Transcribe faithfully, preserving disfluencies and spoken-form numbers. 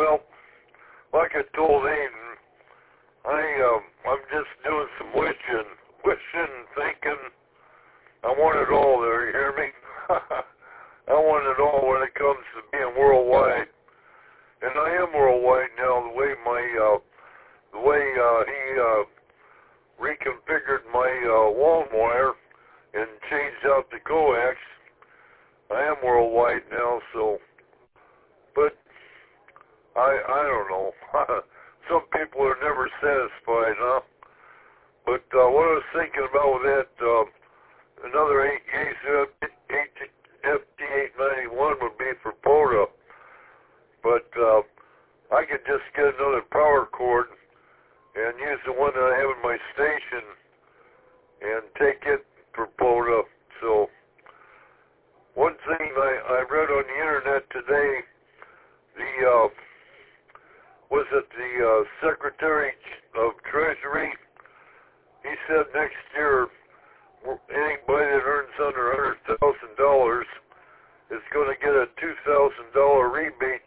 Well, like I told Aiden, I, um, I'm just doing some wishing, wishing, thinking. I want it all there, you hear me? I want it all when it comes to being worldwide. And I am worldwide now, the way my, uh, the way, uh, he, uh, reconfigured my, uh, lawn wire and changed out the coax. I am worldwide now, so, but I I don't know. Some people are never satisfied, huh? But uh, what I was thinking about with that, uh, another eight F T eight ninety-one would be for POTA. But uh, I could just get another power cord and use the one that I have in my station and take it for POTA. So one thing I, I read on the internet today, the uh, was it the uh, Secretary of Treasury? He said next year anybody that earns under one hundred thousand dollars is going to get a two thousand dollars rebate